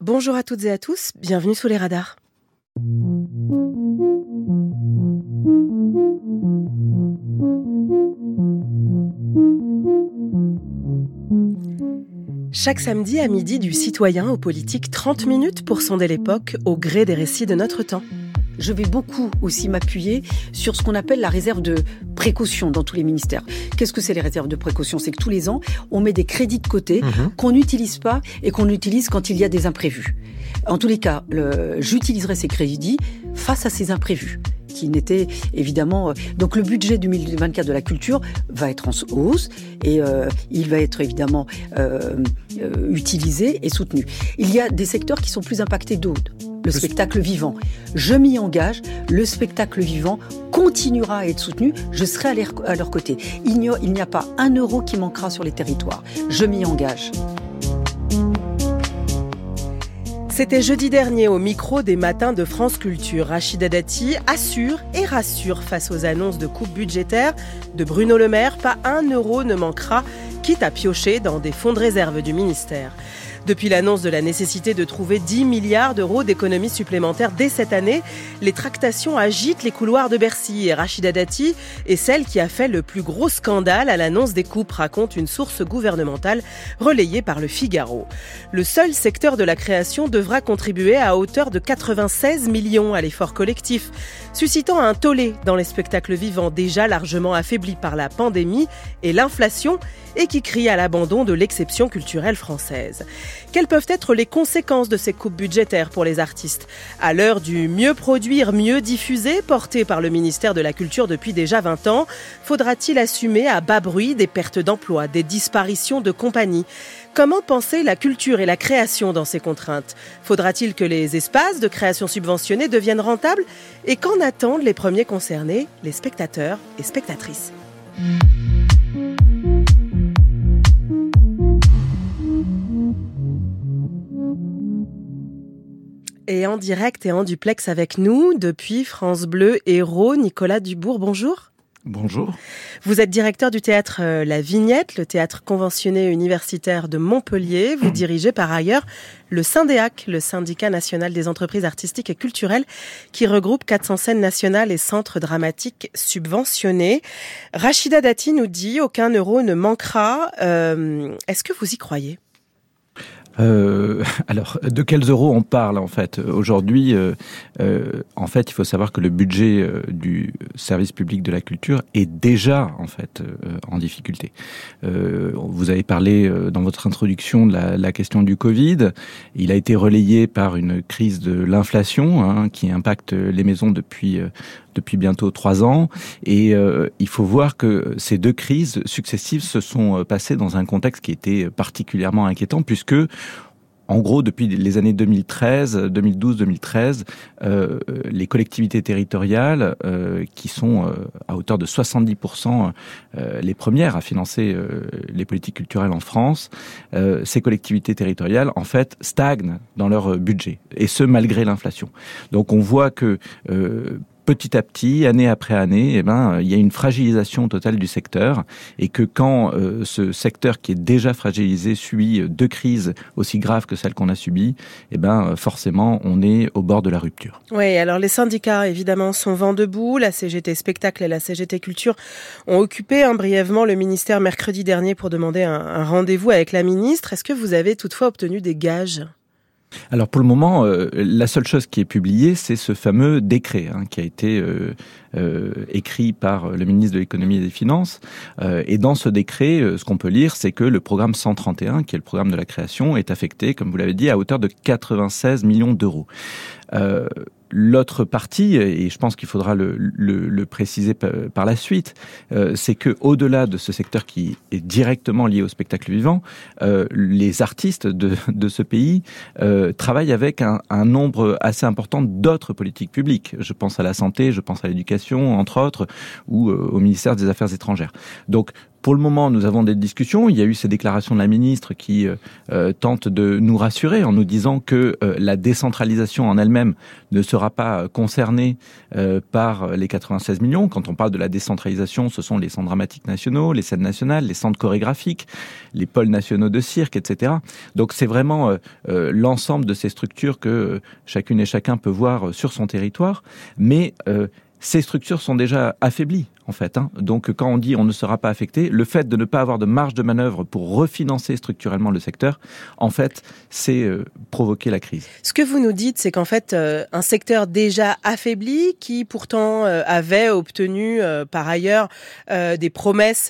Bonjour à toutes et à tous, bienvenue sous les radars. Chaque samedi à midi du citoyen aux politiques, 30 minutes pour sonder l'époque au gré des récits de notre temps. Je vais beaucoup aussi m'appuyer sur ce qu'on appelle la réserve de précaution dans tous les ministères. Qu'est-ce que c'est les réserves de précaution ? C'est que tous les ans, on met des crédits de côté qu'on n'utilise pas et qu'on utilise quand il y a des imprévus. En tous les cas, j'utiliserai ces crédits face à ces imprévus qui n'étaient évidemment... Donc le budget 2024 de la culture va être en hausse et il va être évidemment utilisé et soutenu. Il y a des secteurs qui sont plus impactés que d'autres. Le spectacle vivant. Je m'y engage, le spectacle vivant continuera à être soutenu, je serai à leur côté. Il n'y a pas un euro qui manquera sur les territoires. Je m'y engage. C'était jeudi dernier au micro des matins de France Culture. Rachida Dati assure et rassure face aux annonces de coupes budgétaires de Bruno Le Maire. Pas un euro ne manquera, quitte à piocher dans des fonds de réserve du ministère. Depuis l'annonce de la nécessité de trouver 10 milliards d'euros d'économies supplémentaires dès cette année, les tractations agitent les couloirs de Bercy. Et Rachida Dati est celle qui a fait le plus gros scandale à l'annonce des coupes, raconte une source gouvernementale relayée par Le Figaro. Le seul secteur de la création devra contribuer à hauteur de 96 millions à l'effort collectif, suscitant un tollé dans les spectacles vivants déjà largement affaiblis par la pandémie et l'inflation et qui crient à l'abandon de l'exception culturelle française. Quelles peuvent être les conséquences de ces coupes budgétaires pour les artistes ? À l'heure du mieux produire, mieux diffuser, porté par le ministère de la Culture depuis déjà 20 ans, faudra-t-il assumer à bas bruit des pertes d'emplois, des disparitions de compagnies ? Comment penser la culture et la création dans ces contraintes ? Faudra-t-il que les espaces de création subventionnés deviennent rentables ? Et qu'en attendent les premiers concernés, les spectateurs et spectatrices ? Et en direct et en duplex avec nous, depuis France Bleu Hérault, Nicolas Dubourg, bonjour. Bonjour. Vous êtes directeur du théâtre La Vignette, le théâtre conventionné universitaire de Montpellier. Vous dirigez par ailleurs le Syndéac, le syndicat national des entreprises artistiques et culturelles, qui regroupe 400 scènes nationales et centres dramatiques subventionnés. Rachida Dati nous dit « Aucun euro ne manquera ». Est-ce que vous y croyez ? Alors, de quels euros on parle en fait ? Aujourd'hui, en fait, il faut savoir que le budget du service public de la culture est déjà en fait en difficulté. Vous avez parlé dans votre introduction de la question du Covid. Il a été relayé par une crise de l'inflation qui impacte les maisons depuis bientôt 3 ans. Et il faut voir que ces deux crises successives se sont passées dans un contexte qui était particulièrement inquiétant, puisque en gros, depuis les années 2012-2013, les collectivités territoriales, qui sont à hauteur de 70% les premières à financer les politiques culturelles en France, ces collectivités territoriales, en fait, stagnent dans leur budget, et ce, malgré l'inflation. Donc on voit que petit à petit, année après année, il y a une fragilisation totale du secteur, et que quand ce secteur qui est déjà fragilisé subit 2 crises aussi graves que celles qu'on a subies, forcément, on est au bord de la rupture. Oui, alors les syndicats, évidemment, sont vent debout. La CGT Spectacle et la CGT Culture ont occupé brièvement le ministère mercredi dernier pour demander un rendez-vous avec la ministre. Est-ce que vous avez toutefois obtenu des gages ? Alors pour le moment, la seule chose qui est publiée, c'est ce fameux décret qui a été écrit par le ministre de l'économie et des finances. Et dans ce décret, ce qu'on peut lire, c'est que le programme 131, qui est le programme de la création, est affecté, comme vous l'avez dit, à hauteur de 96 millions d'euros. L'autre partie, et je pense qu'il faudra le préciser par la suite, c'est que au-delà de ce secteur qui est directement lié au spectacle vivant, les artistes de ce pays travaillent avec un nombre assez important d'autres politiques publiques. Je pense à la santé, je pense à l'éducation, entre autres, ou au ministère des Affaires étrangères. Donc, pour le moment, nous avons des discussions. Il y a eu ces déclarations de la ministre qui tente de nous rassurer en nous disant que la décentralisation en elle-même ne sera pas concernée par les 96 millions. Quand on parle de la décentralisation, ce sont les centres dramatiques nationaux, les scènes nationales, les centres chorégraphiques, les pôles nationaux de cirque, etc. Donc c'est vraiment l'ensemble de ces structures que chacune et chacun peut voir sur son territoire. Mais ces structures sont déjà affaiblies, en fait. Donc, quand on dit on ne sera pas affecté, le fait de ne pas avoir de marge de manœuvre pour refinancer structurellement le secteur, en fait, c'est provoquer la crise. Ce que vous nous dites, c'est qu'en fait, un secteur déjà affaibli, qui pourtant avait obtenu par ailleurs des promesses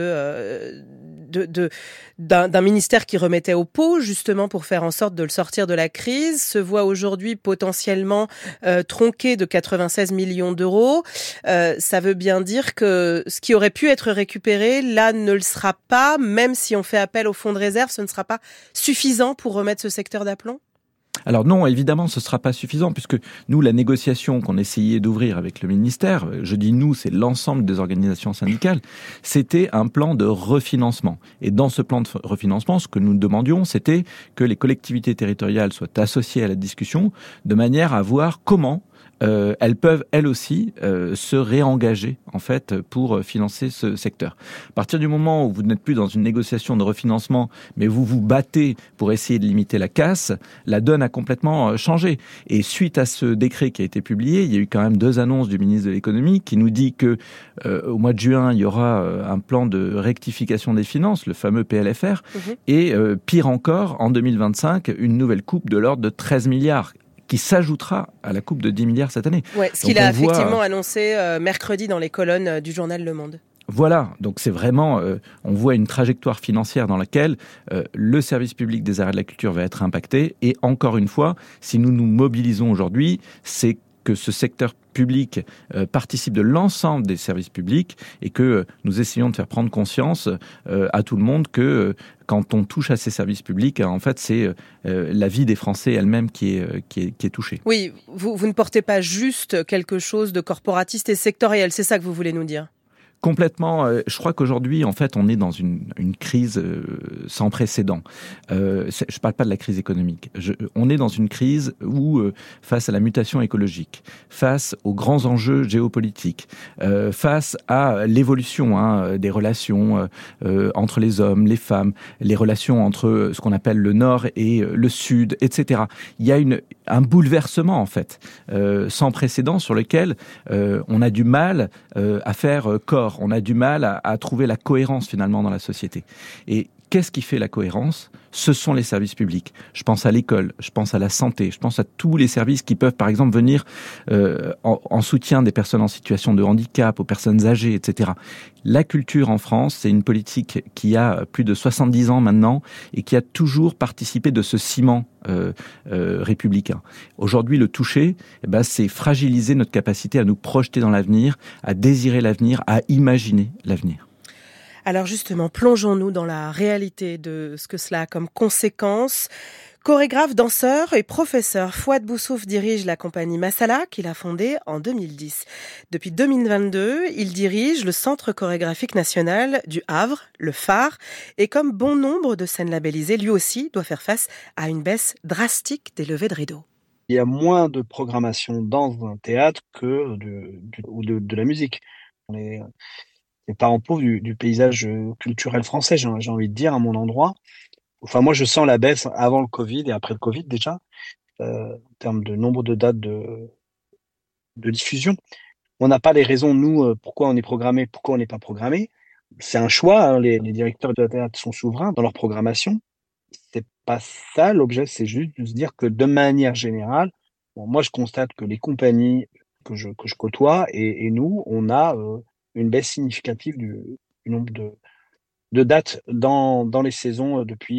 d'un ministère qui remettait au pot, justement pour faire en sorte de le sortir de la crise, se voit aujourd'hui potentiellement tronqué de 96 millions d'euros. Ça veut bien dire que ce qui aurait pu être récupéré, là, ne le sera pas, même si on fait appel au fonds de réserve, ce ne sera pas suffisant pour remettre ce secteur d'aplomb ? Alors non, évidemment, ce ne sera pas suffisant, puisque nous, la négociation qu'on essayait d'ouvrir avec le ministère, je dis nous, c'est l'ensemble des organisations syndicales, c'était un plan de refinancement. Et dans ce plan de refinancement, ce que nous demandions, c'était que les collectivités territoriales soient associées à la discussion, de manière à voir comment elles peuvent, elles aussi, se réengager, en fait, pour financer ce secteur. À partir du moment où vous n'êtes plus dans une négociation de refinancement, mais vous vous battez pour essayer de limiter la casse, la donne a complètement changé. Et suite à ce décret qui a été publié, il y a eu quand même 2 annonces du ministre de l'économie qui nous dit que au mois de juin, il y aura un plan de rectification des finances, le fameux PLFR, et pire encore, en 2025, une nouvelle coupe de l'ordre de 13 milliards qui s'ajoutera à la coupe de 10 milliards cette année. Ouais, ce qu'il a effectivement annoncé mercredi dans les colonnes du journal Le Monde. Voilà, donc c'est vraiment, on voit une trajectoire financière dans laquelle le service public des arts et de la culture va être impacté. Et encore une fois, si nous nous mobilisons aujourd'hui, c'est que ce secteur public participe de l'ensemble des services publics et que nous essayons de faire prendre conscience à tout le monde que quand on touche à ces services publics, en fait, c'est la vie des Français elle-même qui est touchée. Oui, vous ne portez pas juste quelque chose de corporatiste et sectoriel, c'est ça que vous voulez nous dire ? Complètement. Je crois qu'aujourd'hui, en fait, on est dans une crise sans précédent. Je parle pas de la crise économique. On est dans une crise où, face à la mutation écologique, face aux grands enjeux géopolitiques, face à l'évolution des relations entre les hommes, les femmes, les relations entre ce qu'on appelle le Nord et le Sud, etc. Il y a un bouleversement, en fait, sans précédent sur lequel on a du mal à faire corps. On a du mal à trouver la cohérence finalement dans la société. Et qu'est-ce qui fait la cohérence ? Ce sont les services publics. Je pense à l'école, je pense à la santé, je pense à tous les services qui peuvent par exemple venir en soutien des personnes en situation de handicap, aux personnes âgées, etc. La culture en France, c'est une politique qui a plus de 70 ans maintenant et qui a toujours participé de ce ciment républicain. Aujourd'hui, le toucher, c'est fragiliser notre capacité à nous projeter dans l'avenir, à désirer l'avenir, à imaginer l'avenir. Alors justement, plongeons-nous dans la réalité de ce que cela a comme conséquence. Chorégraphe, danseur et professeur, Fouad Boussouf dirige la compagnie Masala qu'il a fondée en 2010. Depuis 2022, il dirige le Centre chorégraphique national du Havre, le phare, et comme bon nombre de scènes labellisées, lui aussi doit faire face à une baisse drastique des levées de rideaux. Il y a moins de programmation dans un théâtre que de la musique. On est les parents pauvres du paysage culturel français, j'ai envie de dire, à mon endroit. Enfin, moi, je sens la baisse avant le Covid et après le Covid déjà, en termes de nombre de dates de diffusion. On n'a pas les raisons, nous, pourquoi on est programmé, pourquoi on n'est pas programmé. C'est un choix, les directeurs de théâtre sont souverains dans leur programmation. C'est pas ça l'objet, c'est juste de se dire que de manière générale, moi, je constate que les compagnies que je côtoie et nous, on a une baisse significative du nombre de dates dans les saisons depuis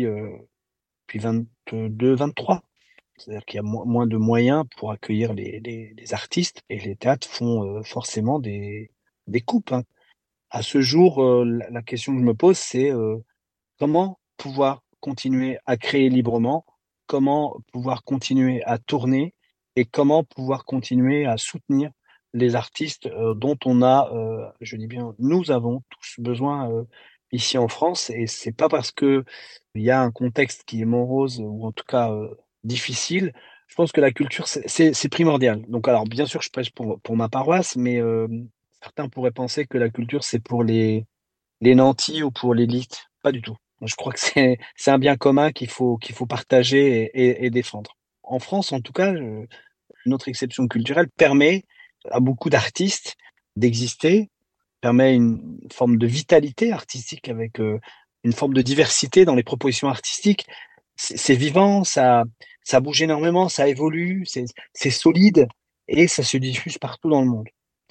22-23. C'est-à-dire qu'il y a moins de moyens pour accueillir les artistes et les théâtres font forcément des coupes. À ce jour, la question que je me pose, c'est comment pouvoir continuer à créer librement, comment pouvoir continuer à tourner et comment pouvoir continuer à soutenir les artistes dont on a, je dis bien, nous avons tous besoin ici en France, et c'est pas parce que il y a un contexte qui est morose ou en tout cas, difficile. Je pense que la culture, c'est primordial. Donc alors bien sûr, je prêche pour ma paroisse, mais certains pourraient penser que la culture, c'est pour les nantis ou pour l'élite. Pas du tout. Moi, je crois que c'est un bien commun qu'il faut partager et défendre. En France, en tout cas, notre exception culturelle permet à beaucoup d'artistes d'exister, permet une forme de vitalité artistique avec, une forme de diversité dans les propositions artistiques. C'est vivant, ça bouge énormément, ça évolue, c'est solide et ça se diffuse partout dans le monde.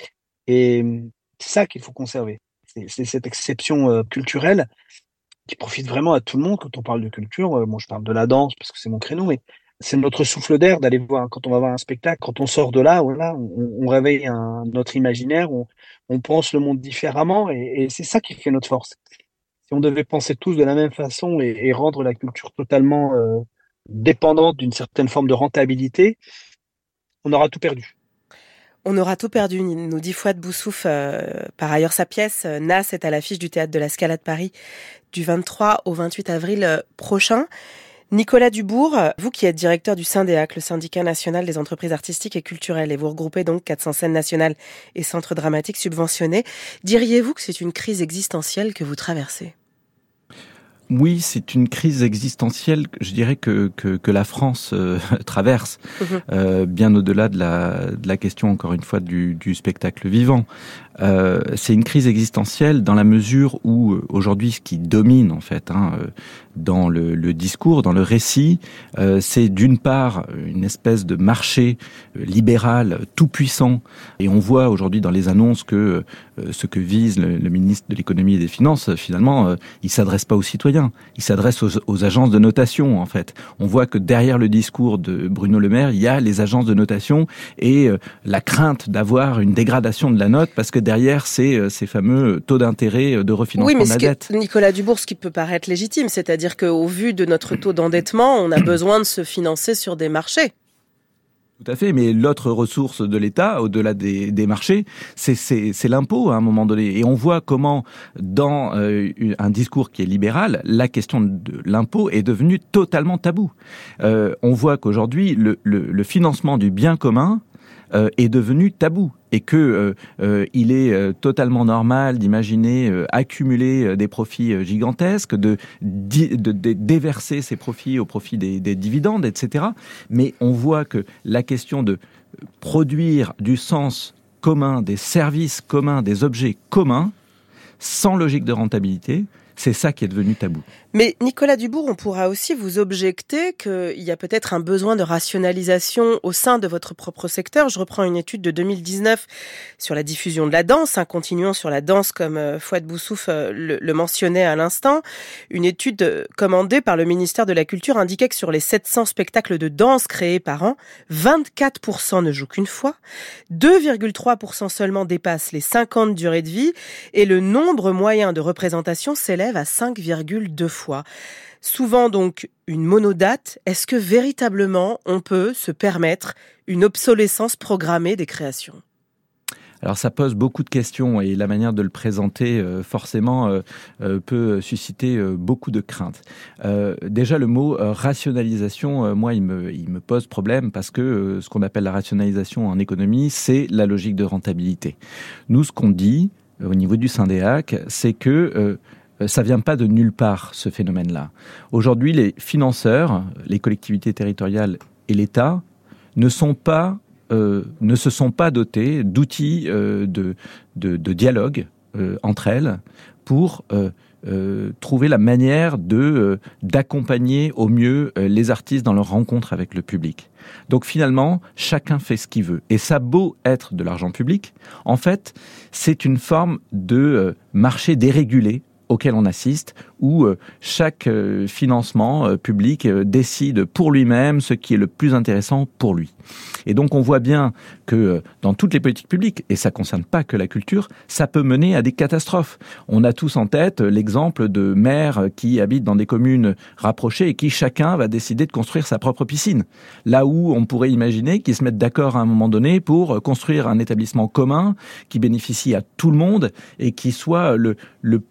Et c'est ça qu'il faut conserver. C'est cette exception, culturelle qui profite vraiment à tout le monde quand on parle de culture. Moi, je parle de la danse parce que c'est mon créneau, mais c'est notre souffle d'air d'aller voir quand on va voir un spectacle. Quand on sort de là, voilà, on réveille notre imaginaire, on pense le monde différemment et c'est ça qui fait notre force. Si on devait penser tous de la même façon et rendre la culture totalement dépendante d'une certaine forme de rentabilité, on aura tout perdu. On aura tout perdu, nous dit Fouad Boussouf. Par ailleurs, sa pièce, Nas, est à l'affiche du Théâtre de la Scala de Paris du 23 au 28 avril prochain. Nicolas Dubourg, vous qui êtes directeur du Syndeac, le syndicat national des entreprises artistiques et culturelles, et vous regroupez donc 400 scènes nationales et centres dramatiques subventionnés, diriez-vous que c'est une crise existentielle que vous traversez ? Oui, c'est une crise existentielle, je dirais que la France traverse, bien au-delà de la question, encore une fois, du spectacle vivant. C'est une crise existentielle dans la mesure où aujourd'hui ce qui domine en fait dans le discours, dans le récit, c'est d'une part une espèce de marché libéral tout puissant, et on voit aujourd'hui dans les annonces que ce que vise le ministre de l'économie et des finances, finalement, il s'adresse pas aux citoyens, il s'adresse aux agences de notation en fait. On voit que derrière le discours de Bruno Le Maire, il y a les agences de notation et la crainte d'avoir une dégradation de la note parce que derrière, c'est ces fameux taux d'intérêt de refinancement de la dette. Oui, mais Nicolas Dubourg, ce qui peut paraître légitime, c'est-à-dire qu'au vu de notre taux d'endettement, on a besoin de se financer sur des marchés. Tout à fait, mais l'autre ressource de l'État, au-delà des marchés, c'est l'impôt à un moment donné. Et on voit comment, dans un discours qui est libéral, la question de l'impôt est devenue totalement tabou. On voit qu'aujourd'hui, le financement du bien commun est devenu tabou et que il est totalement normal d'imaginer accumuler des profits gigantesques, de déverser ces profits au profit des dividendes, etc. Mais on voit que la question de produire du sens commun, des services communs, des objets communs, sans logique de rentabilité, c'est ça qui est devenu tabou. Mais Nicolas Dubourg, on pourra aussi vous objecter qu'il y a peut-être un besoin de rationalisation au sein de votre propre secteur. Je reprends une étude de 2019 sur la diffusion de la danse, continuons sur la danse comme Fouad Boussouf le mentionnait à l'instant. Une étude commandée par le ministère de la Culture indiquait que sur les 700 spectacles de danse créés par an, 24% ne jouent qu'une fois, 2,3% seulement dépassent les 5 ans de durée de vie et le nombre moyen de représentation s'élève à 5,2 fois. Souvent donc une monodate, est-ce que véritablement on peut se permettre une obsolescence programmée des créations ? Alors ça pose beaucoup de questions et la manière de le présenter forcément peut susciter beaucoup de craintes. Déjà le mot rationalisation, moi il me pose problème parce que ce qu'on appelle la rationalisation en économie, c'est la logique de rentabilité. Nous ce qu'on dit au niveau du Syndeac, c'est que ça vient pas de nulle part, ce phénomène-là. Aujourd'hui, les financeurs, les collectivités territoriales et l'État ne se sont pas dotés d'outils de dialogue entre elles pour trouver la manière d'accompagner au mieux les artistes dans leur rencontre avec le public. Donc finalement, chacun fait ce qu'il veut. Et ça a beau être de l'argent public, en fait, c'est une forme de marché dérégulé auquel on assiste, où chaque financement public décide pour lui-même ce qui est le plus intéressant pour lui. Et donc on voit bien que dans toutes les politiques publiques, et ça ne concerne pas que la culture, ça peut mener à des catastrophes. On a tous en tête l'exemple de maires qui habitent dans des communes rapprochées et qui chacun va décider de construire sa propre piscine. Là où on pourrait imaginer qu'ils se mettent d'accord à un moment donné pour construire un établissement commun qui bénéficie à tout le monde et qui soit le plus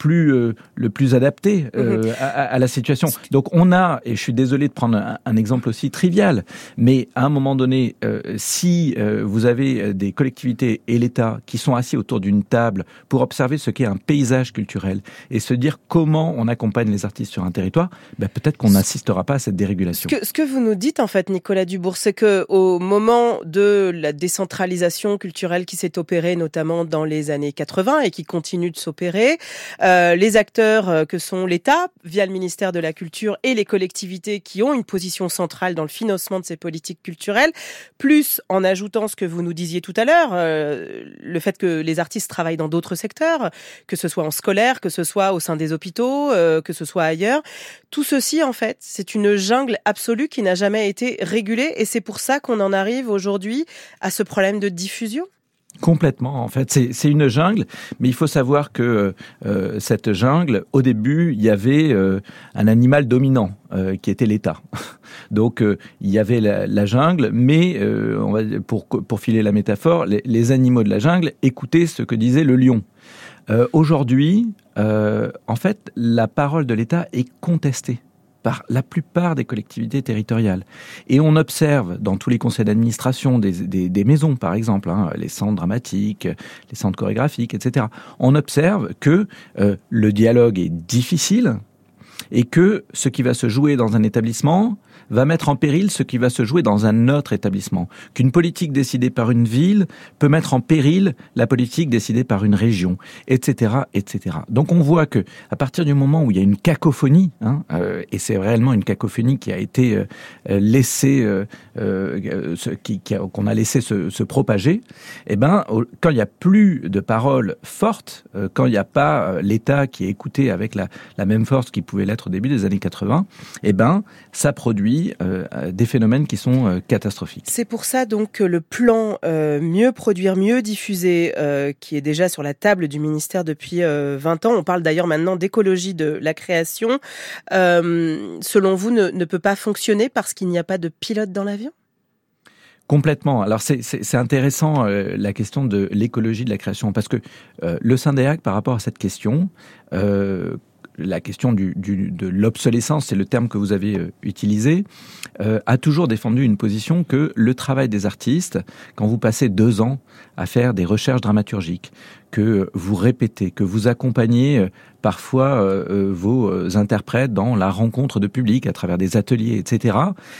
le plus adapté à la situation. Donc on a, et je suis désolé de prendre un exemple aussi trivial, mais à un moment donné, si vous avez des collectivités et l'État qui sont assis autour d'une table pour observer ce qu'est un paysage culturel et se dire comment on accompagne les artistes sur un territoire, peut-être qu'on n'assistera pas à cette dérégulation. Ce que vous nous dites en fait, Nicolas Dubourg, c'est que au moment de la décentralisation culturelle qui s'est opérée notamment dans les années 80 et qui continue de s'opérer, les acteurs que sont l'État via le ministère de la Culture et les collectivités qui ont une position centrale dans le financement de ces politiques culturelles, plus en ajoutant ce que vous nous disiez tout à l'heure, le fait que les artistes travaillent dans d'autres secteurs, que ce soit en scolaire, que ce soit au sein des hôpitaux, que ce soit ailleurs. Tout ceci, en fait, c'est une jungle absolue qui n'a jamais été régulée et c'est pour ça qu'on en arrive aujourd'hui à ce problème de diffusion. Complètement, en fait, c'est une jungle, mais il faut savoir que cette jungle, au début, il y avait un animal dominant qui était l'État. Donc, il y avait la jungle, mais on va pour filer la métaphore, les animaux de la jungle écoutaient ce que disait le lion. Aujourd'hui, en fait, la parole de l'État est contestée par la plupart des collectivités territoriales. Et on observe dans tous les conseils d'administration des maisons, par exemple, les centres dramatiques, les centres chorégraphiques, etc. On observe que le dialogue est difficile et que ce qui va se jouer dans un établissement va mettre en péril ce qui va se jouer dans un autre établissement. Qu'une politique décidée par une ville peut mettre en péril la politique décidée par une région, etc., etc. Donc on voit que à partir du moment où il y a une cacophonie, et c'est réellement une cacophonie qui a été laissée, qu'on a laissé se propager, quand il n'y a plus de paroles fortes, quand il n'y a pas l'État qui est écouté avec la même force qu'il pouvait l'être au début des années 80, ça produit des phénomènes qui sont catastrophiques. C'est pour ça donc que le plan Mieux produire, mieux diffuser, qui est déjà sur la table du ministère depuis 20 ans, on parle d'ailleurs maintenant d'écologie de la création, selon vous ne peut pas fonctionner parce qu'il n'y a pas de pilote dans l'avion ? Complètement. Alors c'est intéressant la question de l'écologie de la création parce que le Syndeac par rapport à cette question, la question de l'obsolescence, c'est le terme que vous avez utilisé, a toujours défendu une position que le travail des artistes, quand vous passez 2 ans à faire des recherches dramaturgiques, que vous répétez, que vous accompagnez parfois vos interprètes dans la rencontre de public à travers des ateliers, etc.,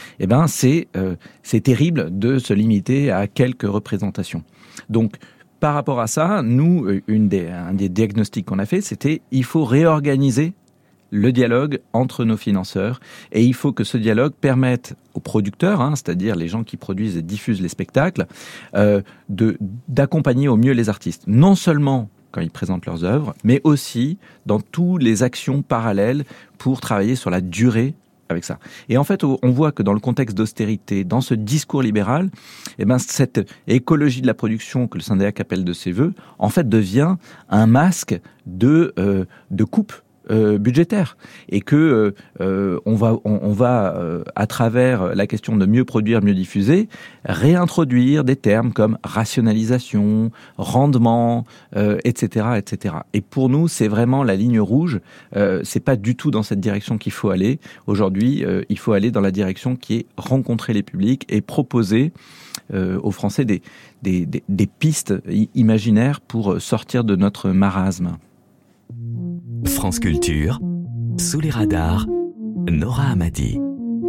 c'est terrible de se limiter à quelques représentations. Donc, par rapport à ça, nous, un des diagnostics qu'on a fait, c'était il faut réorganiser le dialogue entre nos financeurs et il faut que ce dialogue permette aux producteurs, c'est-à-dire les gens qui produisent et diffusent les spectacles, d'accompagner au mieux les artistes. Non seulement quand ils présentent leurs œuvres, mais aussi dans toutes les actions parallèles pour travailler sur la durée avec ça. Et en fait, on voit que dans le contexte d'austérité, dans ce discours libéral, cette écologie de la production que le Syndeac appelle de ses vœux, en fait, devient un masque de coupe budgétaire. Et que on va à travers la question de mieux produire, mieux diffuser, réintroduire des termes comme rationalisation, rendement, etc., etc. Et pour nous, c'est vraiment la ligne rouge. C'est pas du tout dans cette direction qu'il faut aller. Aujourd'hui, il faut aller dans la direction qui est rencontrer les publics et proposer aux Français des pistes imaginaires pour sortir de notre marasme. France Culture, sous les radars, Nora Hamady.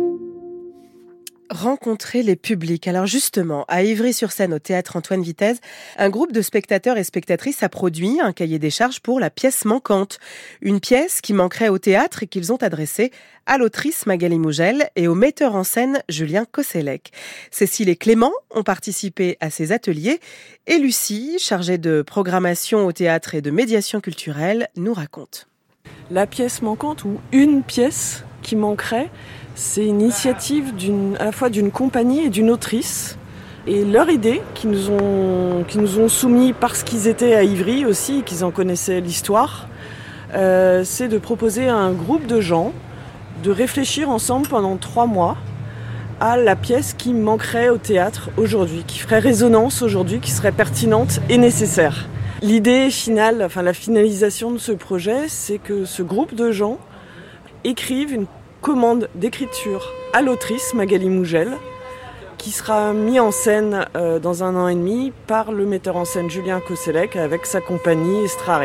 Rencontrer les publics. Alors justement, à Ivry-sur-Seine, au théâtre Antoine Vitez, un groupe de spectateurs et spectatrices a produit un cahier des charges pour la pièce manquante. Une pièce qui manquerait au théâtre et qu'ils ont adressée à l'autrice Magali Mougel et au metteur en scène Julien Kosselec. Cécile et Clément ont participé à ces ateliers et Lucie, chargée de programmation au théâtre et de médiation culturelle, nous raconte. La pièce manquante ou une pièce qui manquerait, c'est une initiative à la fois d'une compagnie et d'une autrice. Et leur idée, qui nous ont soumis parce qu'ils étaient à Ivry aussi et qu'ils en connaissaient l'histoire, c'est de proposer à un groupe de gens de réfléchir ensemble pendant 3 mois à la pièce qui manquerait au théâtre aujourd'hui, qui ferait résonance aujourd'hui, qui serait pertinente et nécessaire. L'idée finale, enfin la finalisation de ce projet, c'est que ce groupe de gens écrivent une commande d'écriture à l'autrice Magali Mougel, qui sera mis en scène dans 1 an et demi par le metteur en scène Julien Koselleck avec sa compagnie Estrare.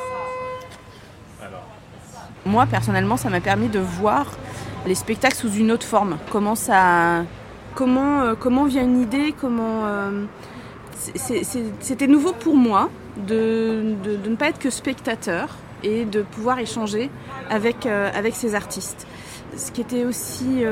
Moi, personnellement, ça m'a permis de voir les spectacles sous une autre forme. Comment vient une idée, c'était nouveau pour moi de ne pas être que spectateur et de pouvoir échanger avec ces artistes. Ce qui était aussi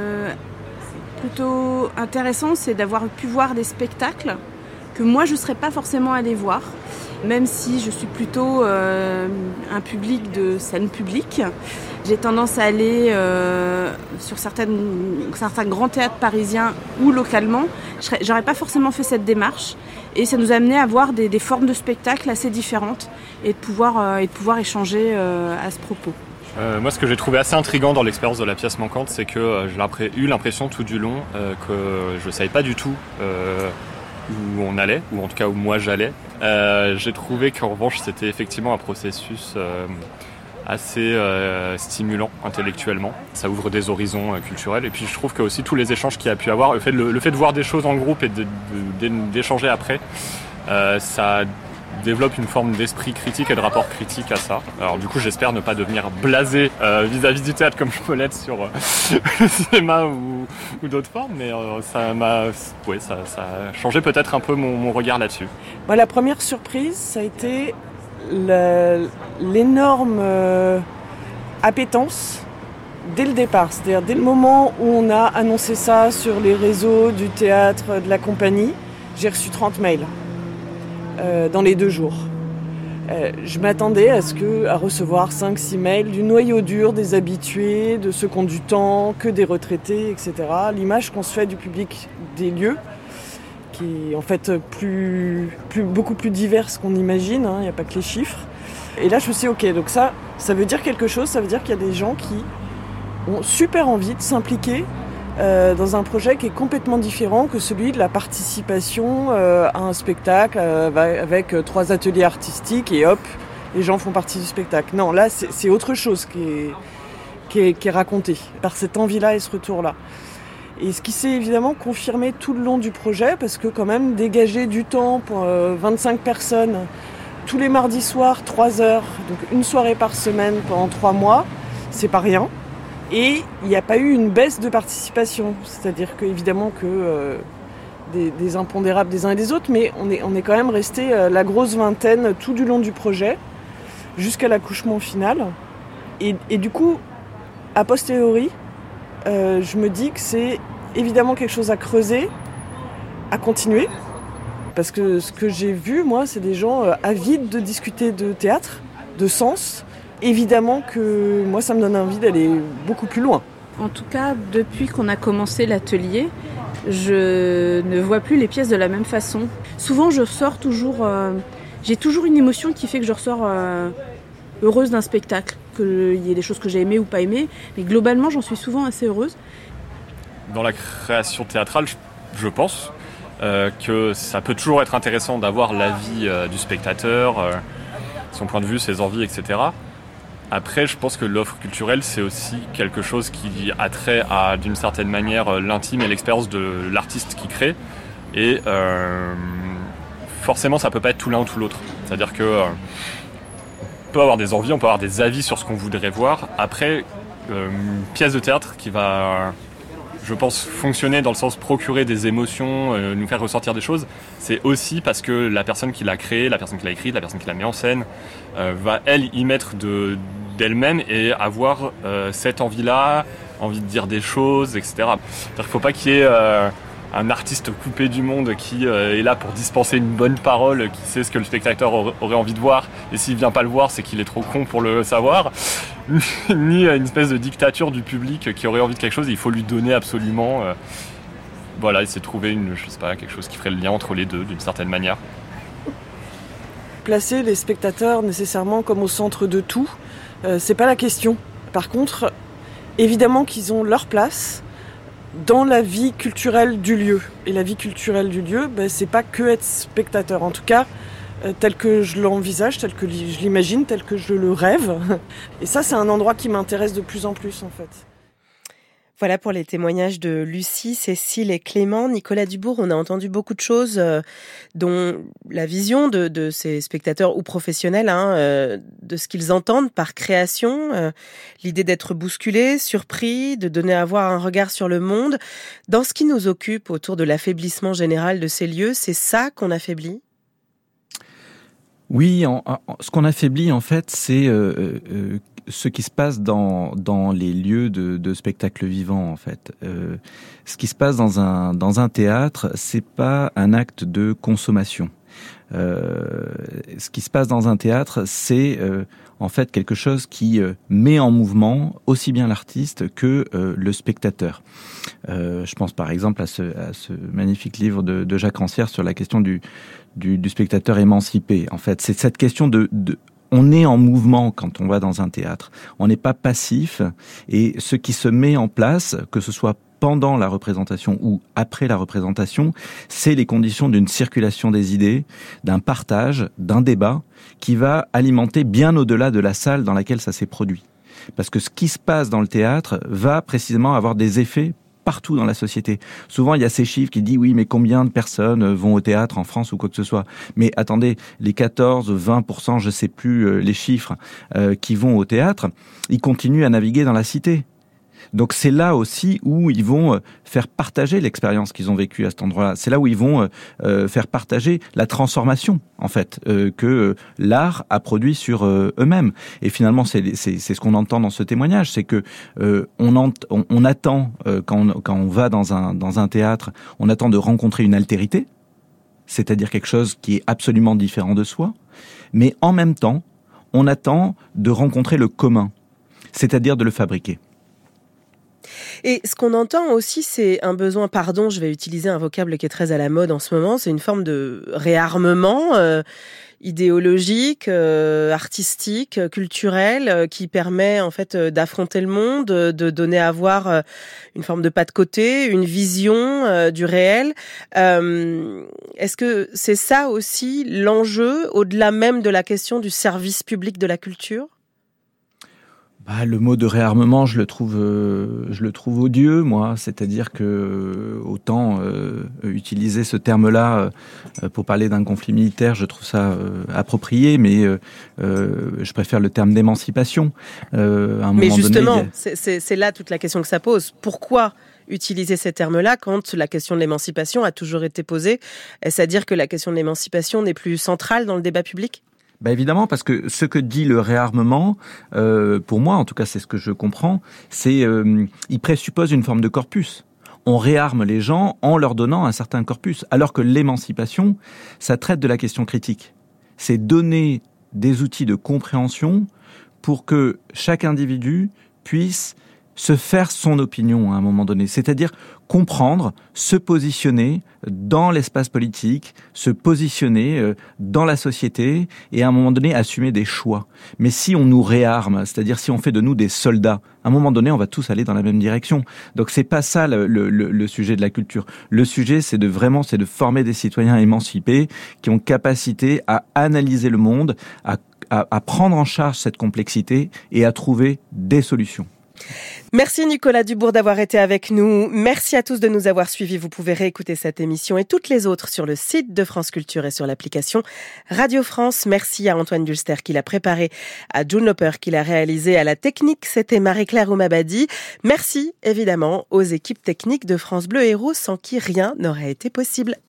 plutôt intéressant, c'est d'avoir pu voir des spectacles que moi je ne serais pas forcément allée voir, même si je suis plutôt un public de scène publique. J'ai tendance à aller sur certains grands théâtres parisiens ou localement. J'aurais pas forcément fait cette démarche, et ça nous a amené à voir des formes de spectacles assez différentes et de pouvoir échanger à ce propos. Moi, ce que j'ai trouvé assez intriguant dans l'expérience de la pièce manquante, c'est que j'ai eu l'impression tout du long que je savais pas du tout où on allait, ou en tout cas où moi j'allais. J'ai trouvé qu'en revanche, c'était effectivement un processus assez stimulant intellectuellement. Ça ouvre des horizons culturels, et puis je trouve que aussi tous les échanges qu'il y a pu avoir, le fait de voir des choses en groupe et d'échanger après, ça développe une forme d'esprit critique et de rapport critique à ça. Alors du coup, j'espère ne pas devenir blasé vis-à-vis du théâtre comme je peux l'être sur le cinéma ou d'autres formes, mais ça a changé peut-être un peu mon regard là-dessus. Moi, la première surprise, ça a été l'énorme appétence dès le départ. C'est-à-dire dès le moment où on a annoncé ça sur les réseaux du théâtre, de la compagnie, j'ai reçu 30 mails. Dans les 2 jours. Je m'attendais à recevoir 5-6 mails du noyau dur, des habitués, de ceux qui ont du temps, que des retraités, etc. L'image qu'on se fait du public des lieux, qui est en fait beaucoup plus diverse qu'on imagine, il n'y a pas que les chiffres. Et là, je me suis dit, ok, donc ça veut dire quelque chose, ça veut dire qu'il y a des gens qui ont super envie de s'impliquer dans un projet qui est complètement différent que celui de la participation à un spectacle avec 3 ateliers artistiques et hop, les gens font partie du spectacle. Non, là, c'est autre chose qui est raconté par cette envie-là et ce retour-là. Et ce qui s'est évidemment confirmé tout le long du projet, parce que quand même dégager du temps pour 25 personnes tous les mardis soirs, 3 heures, donc une soirée par semaine pendant 3 mois, c'est pas rien. Et il n'y a pas eu une baisse de participation, c'est-à-dire qu'évidemment des impondérables des uns et des autres, mais on est quand même resté la grosse vingtaine tout du long du projet, jusqu'à l'accouchement final. Et du coup, a posteriori, je me dis que c'est évidemment quelque chose à creuser, à continuer, parce que ce que j'ai vu, moi, c'est des gens avides de discuter de théâtre, de sens. Évidemment que moi, ça me donne envie d'aller beaucoup plus loin. En tout cas, depuis qu'on a commencé l'atelier, je ne vois plus les pièces de la même façon. Souvent, je ressors toujours... j'ai toujours une émotion qui fait que je ressors heureuse d'un spectacle. Qu'il y ait des choses que j'ai aimées ou pas aimées. Mais globalement, j'en suis souvent assez heureuse. Dans la création théâtrale, je pense que ça peut toujours être intéressant d'avoir l'avis du spectateur, son point de vue, ses envies, etc. Après, je pense que l'offre culturelle, c'est aussi quelque chose qui a trait à, d'une certaine manière, l'intime et l'expérience de l'artiste qui crée. Et forcément, ça peut pas être tout l'un ou tout l'autre. C'est-à-dire que on peut avoir des envies, on peut avoir des avis sur ce qu'on voudrait voir. Après, une pièce de théâtre qui va, je pense, fonctionner dans le sens procurer des émotions, nous faire ressortir des choses, c'est aussi parce que la personne qui l'a créée, la personne qui l'a écrite, la personne qui l'a mis en scène, va, elle, y mettre d'elle-même et avoir cette envie-là, envie de dire des choses, etc. C'est-à-dire qu'il ne faut pas qu'il y ait un artiste coupé du monde qui est là pour dispenser une bonne parole, qui sait ce que le spectateur aurait envie de voir, et s'il ne vient pas le voir, c'est qu'il est trop con pour le savoir, ni une espèce de dictature du public qui aurait envie de quelque chose, il faut lui donner absolument... Voilà, essayer de trouver quelque chose qui ferait le lien entre les deux, d'une certaine manière. Placer les spectateurs nécessairement comme au centre de tout, c'est pas la question. Par contre, évidemment qu'ils ont leur place dans la vie culturelle du lieu. Et la vie culturelle du lieu, c'est pas que être spectateur. En tout cas, tel que je l'envisage, tel que je l'imagine, tel que je le rêve. Et ça, c'est un endroit qui m'intéresse de plus en plus, en fait. Voilà pour les témoignages de Lucie, Cécile et Clément. Nicolas Dubourg, on a entendu beaucoup de choses dont la vision de ces spectateurs ou professionnels, de ce qu'ils entendent par création, l'idée d'être bousculé, surpris, de donner à voir un regard sur le monde. Dans ce qui nous occupe autour de l'affaiblissement général de ces lieux, c'est ça qu'on affaiblit ? Oui, ce qu'on affaiblit en fait, c'est ce qui se passe dans les lieux de spectacle vivant en fait. Ce qui se passe dans un théâtre, c'est pas un acte de consommation. Ce qui se passe dans un théâtre, c'est en fait quelque chose qui met en mouvement aussi bien l'artiste que le spectateur. Je pense par exemple à ce magnifique livre de Jacques Rancière sur la question du spectateur émancipé. En fait, c'est cette question on est en mouvement quand on va dans un théâtre. On n'est pas passif. Et ce qui se met en place, que ce soit pendant la représentation ou après la représentation, c'est les conditions d'une circulation des idées, d'un partage, d'un débat qui va alimenter bien au-delà de la salle dans laquelle ça s'est produit. Parce que ce qui se passe dans le théâtre va précisément avoir des effets partout dans la société. Souvent, il y a ces chiffres qui disent oui, mais combien de personnes vont au théâtre en France ou quoi que ce soit. Mais attendez, les 14, 20%, je sais plus les chiffres, qui vont au théâtre, ils continuent à naviguer dans la cité. Donc c'est là aussi où ils vont faire partager l'expérience qu'ils ont vécue à cet endroit-là. C'est là où ils vont faire partager la transformation, en fait, que l'art a produit sur eux-mêmes. Et finalement, c'est ce qu'on entend dans ce témoignage, c'est que on attend quand on va dans un théâtre, on attend de rencontrer une altérité, c'est-à-dire quelque chose qui est absolument différent de soi, mais en même temps, on attend de rencontrer le commun, c'est-à-dire de le fabriquer. Et ce qu'on entend aussi, c'est un besoin, je vais utiliser un vocable qui est très à la mode en ce moment, c'est une forme de réarmement idéologique, artistique, culturel, qui permet en fait d'affronter le monde, de donner à voir une forme de pas de côté, une vision du réel. Est-ce que c'est ça aussi l'enjeu, au-delà même de la question du service public de la culture ? Le mot de réarmement, je le trouve odieux, moi. C'est-à-dire que autant utiliser ce terme-là pour parler d'un conflit militaire, je trouve ça approprié, mais je préfère le terme d'émancipation. Mais justement, c'est là toute la question que ça pose. Pourquoi utiliser ces termes-là quand la question de l'émancipation a toujours été posée ? Est-ce à dire que la question de l'émancipation n'est plus centrale dans le débat public ? Évidemment, parce que ce que dit le réarmement, pour moi, en tout cas, c'est ce que je comprends, c'est il présuppose une forme de corpus. On réarme les gens en leur donnant un certain corpus, alors que l'émancipation, ça traite de la question critique. C'est donner des outils de compréhension pour que chaque individu puisse se faire son opinion à un moment donné, c'est-à-dire comprendre, se positionner dans l'espace politique, se positionner dans la société et à un moment donné assumer des choix. Mais si on nous réarme, c'est-à-dire si on fait de nous des soldats, à un moment donné on va tous aller dans la même direction. Donc c'est pas ça le sujet de la culture. Le sujet c'est de former des citoyens émancipés qui ont capacité à analyser le monde, à prendre en charge cette complexité et à trouver des solutions. Merci Nicolas Dubourg d'avoir été avec nous. Merci à tous de nous avoir suivis. Vous pouvez réécouter cette émission et toutes les autres sur le site de France Culture et sur l'application Radio France. Merci à Antoine Dulster qui l'a préparé, à June Loper qui l'a réalisé, à la technique, c'était Marie-Claire Oumabadi. Merci évidemment aux équipes techniques de France Bleu Héros sans qui rien n'aurait été possible.